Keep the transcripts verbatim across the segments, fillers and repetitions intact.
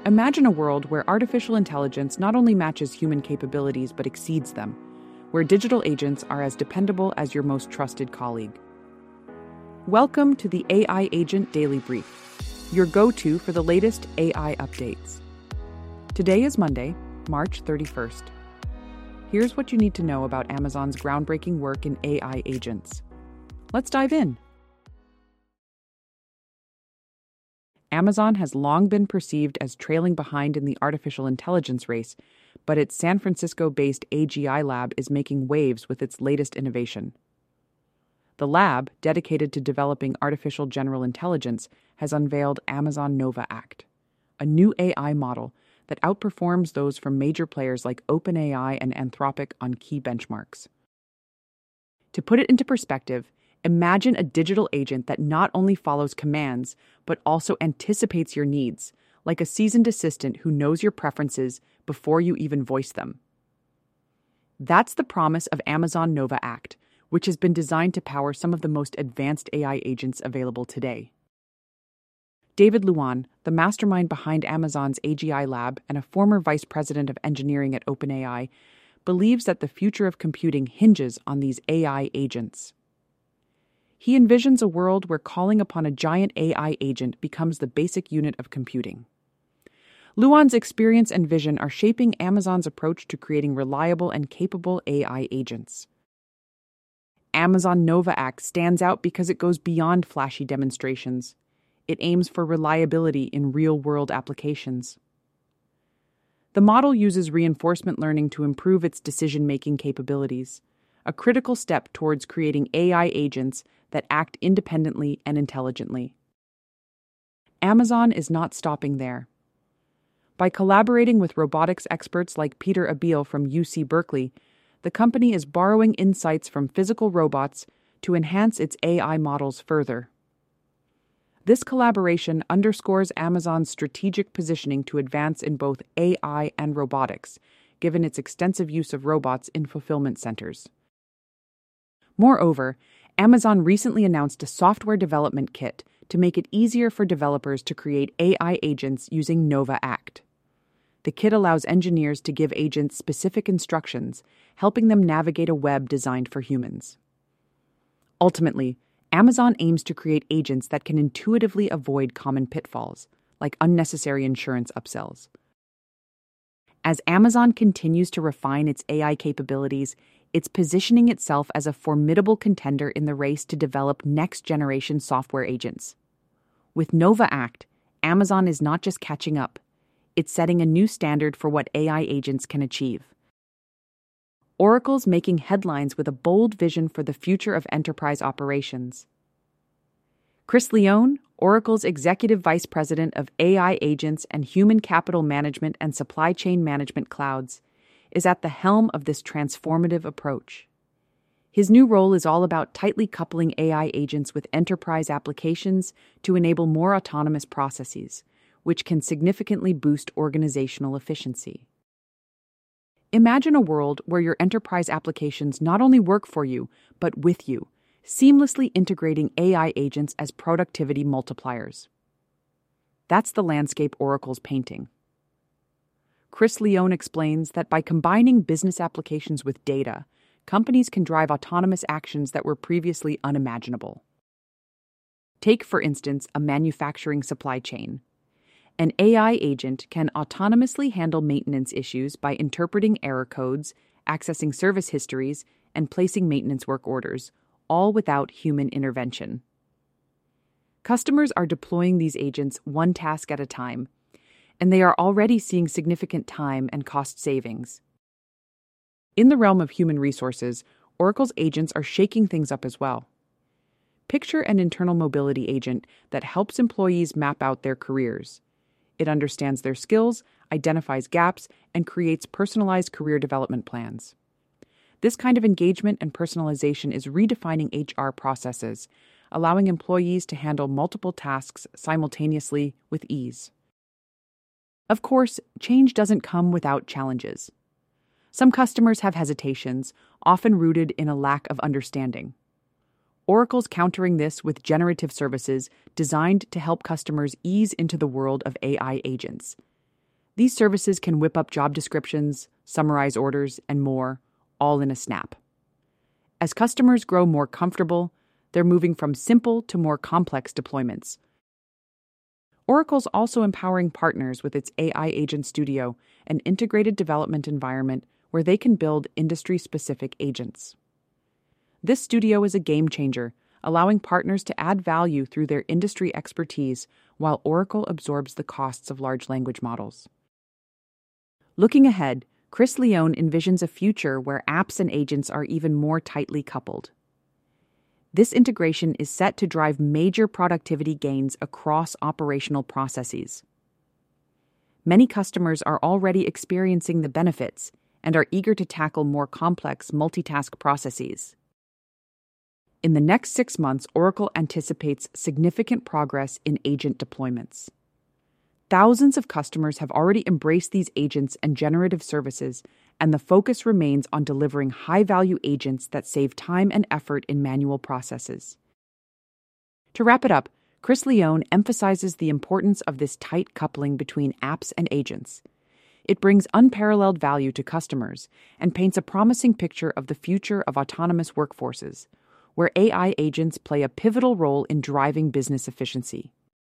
Imagine a world where artificial intelligence not only matches human capabilities but exceeds them, where digital agents are as dependable as your most trusted colleague. Welcome to the A I Agent Daily Brief, your go-to for the latest A I updates. Today is Monday, March thirty-first. Here's what you need to know about Amazon's groundbreaking work in A I agents. Let's dive in. Amazon has long been perceived as trailing behind in the artificial intelligence race, but its San Francisco-based A G I lab is making waves with its latest innovation. The lab, dedicated to developing artificial general intelligence, has unveiled Amazon Nova Act, a new A I model that outperforms those from major players like OpenAI and Anthropic on key benchmarks. To put it into perspective, imagine a digital agent that not only follows commands, but also anticipates your needs, like a seasoned assistant who knows your preferences before you even voice them. That's the promise of Amazon Nova Act, which has been designed to power some of the most advanced A I agents available today. David Luan, the mastermind behind Amazon's A G I lab and a former vice president of engineering at OpenAI, believes that the future of computing hinges on these A I agents. He envisions a world where calling upon a giant A I agent becomes the basic unit of computing. Luan's experience and vision are shaping Amazon's approach to creating reliable and capable A I agents. Amazon Nova Act stands out because it goes beyond flashy demonstrations. It aims for reliability in real-world applications. The model uses reinforcement learning to improve its decision-making capabilities, a critical step towards creating A I agents that act independently and intelligently. Amazon is not stopping there. By collaborating with robotics experts like Peter Abbeel from U C Berkeley, the company is borrowing insights from physical robots to enhance its A I models further. This collaboration underscores Amazon's strategic positioning to advance in both A I and robotics, given its extensive use of robots in fulfillment centers. Moreover, Amazon recently announced a software development kit to make it easier for developers to create A I agents using Nova Act. The kit allows engineers to give agents specific instructions, helping them navigate a web designed for humans. Ultimately, Amazon aims to create agents that can intuitively avoid common pitfalls, like unnecessary insurance upsells. As Amazon continues to refine its A I capabilities, it's positioning itself as a formidable contender in the race to develop next-generation software agents. With Nova Act, Amazon is not just catching up, it's setting a new standard for what A I agents can achieve. Oracle's making headlines with a bold vision for the future of enterprise operations. Chris Leone, Oracle's Executive Vice President of A I Agents and Human Capital Management and Supply Chain Management Clouds, is at the helm of this transformative approach. His new role is all about tightly coupling A I agents with enterprise applications to enable more autonomous processes, which can significantly boost organizational efficiency. Imagine a world where your enterprise applications not only work for you, but with you, seamlessly integrating A I agents as productivity multipliers. That's the landscape Oracle's painting. Chris Leone explains that by combining business applications with data, companies can drive autonomous actions that were previously unimaginable. Take, for instance, a manufacturing supply chain. An A I agent can autonomously handle maintenance issues by interpreting error codes, accessing service histories, and placing maintenance work orders, all without human intervention. Customers are deploying these agents one task at a time, and they are already seeing significant time and cost savings. In the realm of human resources, Oracle's agents are shaking things up as well. Picture an internal mobility agent that helps employees map out their careers. It understands their skills, identifies gaps, and creates personalized career development plans. This kind of engagement and personalization is redefining H R processes, allowing employees to handle multiple tasks simultaneously with ease. Of course, change doesn't come without challenges. Some customers have hesitations, often rooted in a lack of understanding. Oracle's countering this with generative services designed to help customers ease into the world of A I agents. These services can whip up job descriptions, summarize orders, and more, all in a snap. As customers grow more comfortable, they're moving from simple to more complex deployments. Oracle's also empowering partners with its A I Agent Studio, an integrated development environment where they can build industry-specific agents. This studio is a game changer, allowing partners to add value through their industry expertise while Oracle absorbs the costs of large language models. Looking ahead, Chris Leone envisions a future where apps and agents are even more tightly coupled. This integration is set to drive major productivity gains across operational processes. Many customers are already experiencing the benefits and are eager to tackle more complex multitask processes. In the next six months, Oracle anticipates significant progress in agent deployments. Thousands of customers have already embraced these agents and generative services, and the focus remains on delivering high-value agents that save time and effort in manual processes. To wrap it up, Chris Leone emphasizes the importance of this tight coupling between apps and agents. It brings unparalleled value to customers and paints a promising picture of the future of autonomous workforces, where A I agents play a pivotal role in driving business efficiency.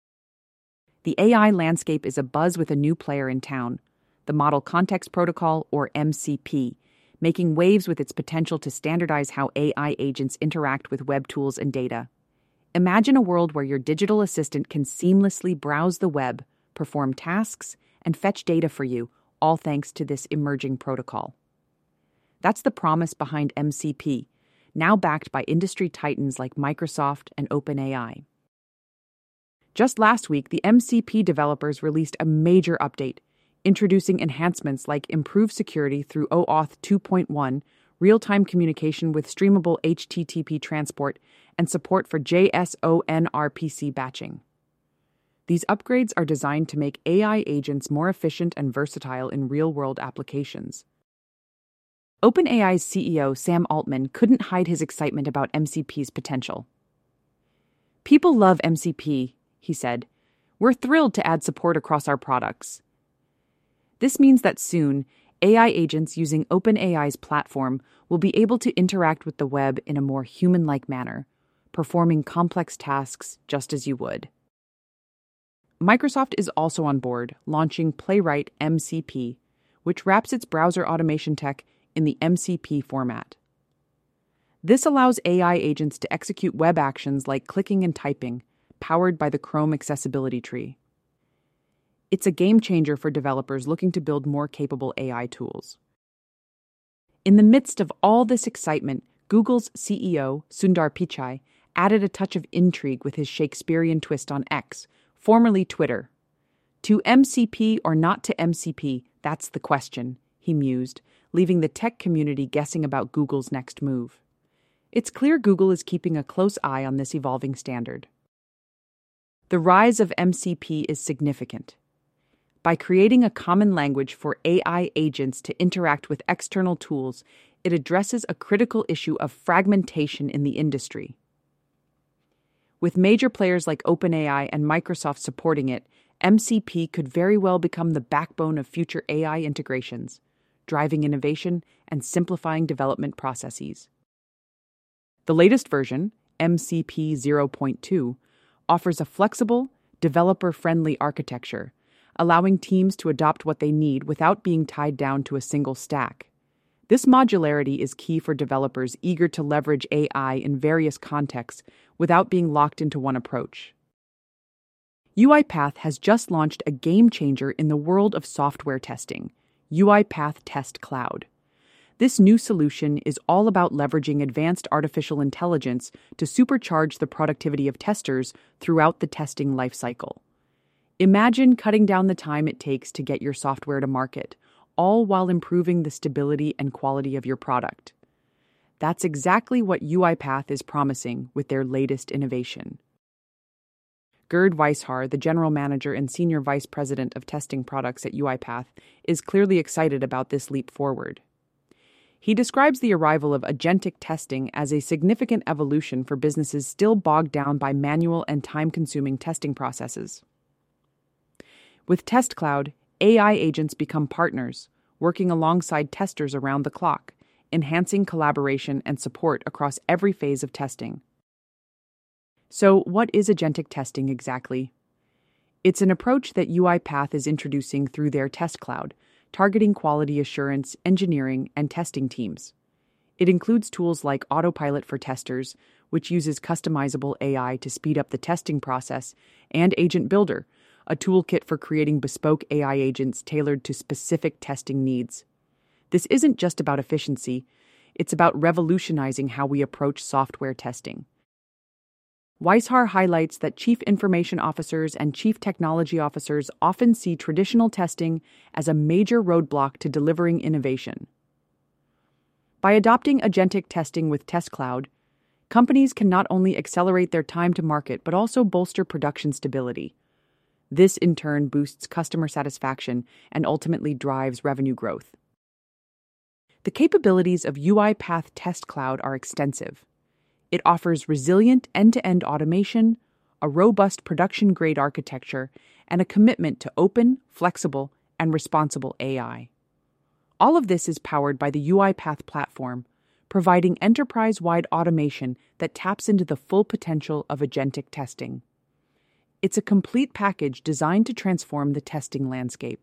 The A I landscape is abuzz with a new player in town, the Model Context Protocol, or M C P, making waves with its potential to standardize how A I agents interact with web tools and data. Imagine a world where your digital assistant can seamlessly browse the web, perform tasks, and fetch data for you, all thanks to this emerging protocol. That's the promise behind M C P, now backed by industry titans like Microsoft and OpenAI. Just last week, the M C P developers released a major update, introducing enhancements like improved security through OAuth two point one, real-time communication with streamable H T T P transport, and support for JSON-R P C batching. These upgrades are designed to make A I agents more efficient and versatile in real-world applications. OpenAI's C E O Sam Altman couldn't hide his excitement about M C P's potential. "People love M C P," he said. "We're thrilled to add support across our products." This means that soon, A I agents using OpenAI's platform will be able to interact with the web in a more human-like manner, performing complex tasks just as you would. Microsoft is also on board, launching Playwright M C P, which wraps its browser automation tech in the M C P format. This allows A I agents to execute web actions like clicking and typing, powered by the Chrome accessibility tree. It's a game changer for developers looking to build more capable A I tools. In the midst of all this excitement, Google's C E O, Sundar Pichai, added a touch of intrigue with his Shakespearean twist on X, formerly Twitter. To M C P or not to M C P, that's the question, he mused, leaving the tech community guessing about Google's next move. It's clear Google is keeping a close eye on this evolving standard. The rise of M C P is significant. By creating a common language for A I agents to interact with external tools, it addresses a critical issue of fragmentation in the industry. With major players like OpenAI and Microsoft supporting it, M C P could very well become the backbone of future A I integrations, driving innovation and simplifying development processes. The latest version, M C P zero point two, offers a flexible, developer-friendly architecture, allowing teams to adopt what they need without being tied down to a single stack. This modularity is key for developers eager to leverage A I in various contexts without being locked into one approach. UiPath has just launched a game changer in the world of software testing, UiPath Test Cloud. This new solution is all about leveraging advanced artificial intelligence to supercharge the productivity of testers throughout the testing lifecycle. Imagine cutting down the time it takes to get your software to market, all while improving the stability and quality of your product. That's exactly what UiPath is promising with their latest innovation. Gerd Weishar, the general manager and senior vice president of testing products at UiPath, is clearly excited about this leap forward. He describes the arrival of agentic testing as a significant evolution for businesses still bogged down by manual and time-consuming testing processes. With Test Cloud, A I agents become partners, working alongside testers around the clock, enhancing collaboration and support across every phase of testing. So, what is agentic testing exactly? It's an approach that UiPath is introducing through their test cloud, targeting quality assurance, engineering, and testing teams. It includes tools like Autopilot for Testers, which uses customizable A I to speed up the testing process, and Agent Builder, a toolkit for creating bespoke A I agents tailored to specific testing needs. This isn't just about efficiency, it's about revolutionizing how we approach software testing. Weishar highlights that chief information officers and chief technology officers often see traditional testing as a major roadblock to delivering innovation. By adopting agentic testing with Test Cloud, companies can not only accelerate their time to market but also bolster production stability. This, in turn, boosts customer satisfaction and ultimately drives revenue growth. The capabilities of UiPath Test Cloud are extensive. It offers resilient end-to-end automation, a robust production-grade architecture, and a commitment to open, flexible, and responsible A I. All of this is powered by the UiPath platform, providing enterprise-wide automation that taps into the full potential of agentic testing. It's a complete package designed to transform the testing landscape.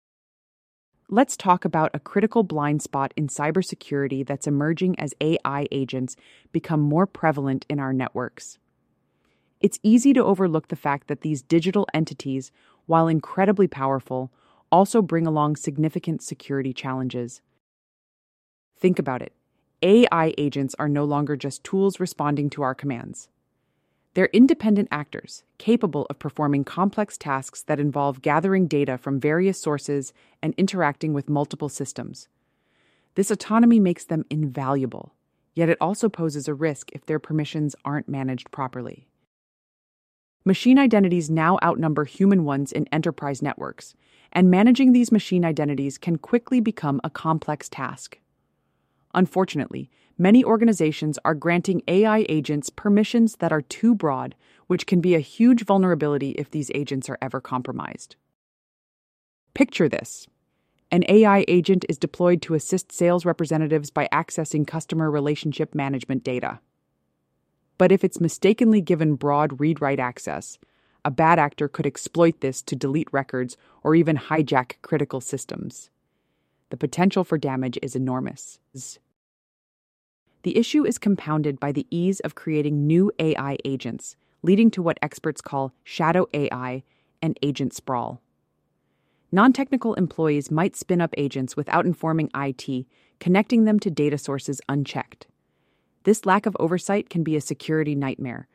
Let's talk about a critical blind spot in cybersecurity that's emerging as A I agents become more prevalent in our networks. It's easy to overlook the fact that these digital entities, while incredibly powerful, also bring along significant security challenges. Think about it. A I agents are no longer just tools responding to our commands. They're independent actors, capable of performing complex tasks that involve gathering data from various sources and interacting with multiple systems. This autonomy makes them invaluable, yet it also poses a risk if their permissions aren't managed properly. Machine identities now outnumber human ones in enterprise networks, and managing these machine identities can quickly become a complex task. Unfortunately, many organizations are granting A I agents permissions that are too broad, which can be a huge vulnerability if these agents are ever compromised. Picture this. An A I agent is deployed to assist sales representatives by accessing customer relationship management data. But if it's mistakenly given broad read-write access, a bad actor could exploit this to delete records or even hijack critical systems. The potential for damage is enormous. The issue is compounded by the ease of creating new A I agents, leading to what experts call shadow A I and agent sprawl. Non-technical employees might spin up agents without informing I T, connecting them to data sources unchecked. This lack of oversight can be a security nightmare.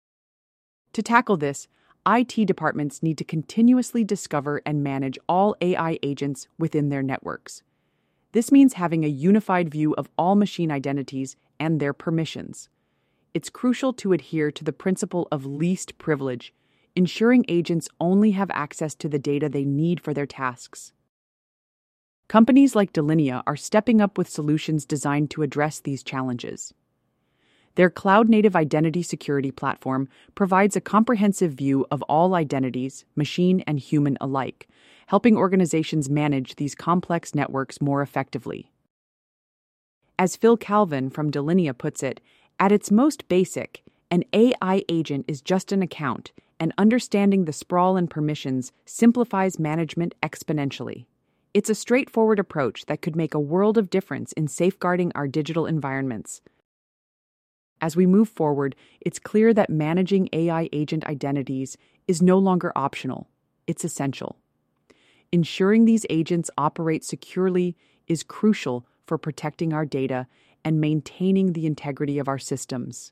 To tackle this, I T departments need to continuously discover and manage all A I agents within their networks. This means having a unified view of all machine identities and their permissions. It's crucial to adhere to the principle of least privilege, ensuring agents only have access to the data they need for their tasks. Companies like Delinea are stepping up with solutions designed to address these challenges. Their cloud-native identity security platform provides a comprehensive view of all identities, machine and human alike, helping organizations manage these complex networks more effectively. As Phil Calvin from Delinea puts it, at its most basic, an A I agent is just an account, and understanding the sprawl and permissions simplifies management exponentially. It's a straightforward approach that could make a world of difference in safeguarding our digital environments. As we move forward, it's clear that managing A I agent identities is no longer optional. It's essential. Ensuring these agents operate securely is crucial for protecting our data and maintaining the integrity of our systems.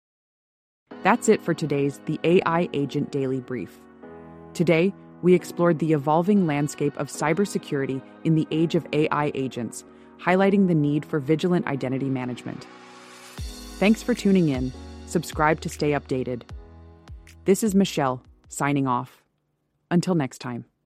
That's it for today's The A I Agent Daily Brief. Today, we explored the evolving landscape of cybersecurity in the age of A I agents, highlighting the need for vigilant identity management. Thanks for tuning in. Subscribe to stay updated. This is Michelle, signing off. Until next time.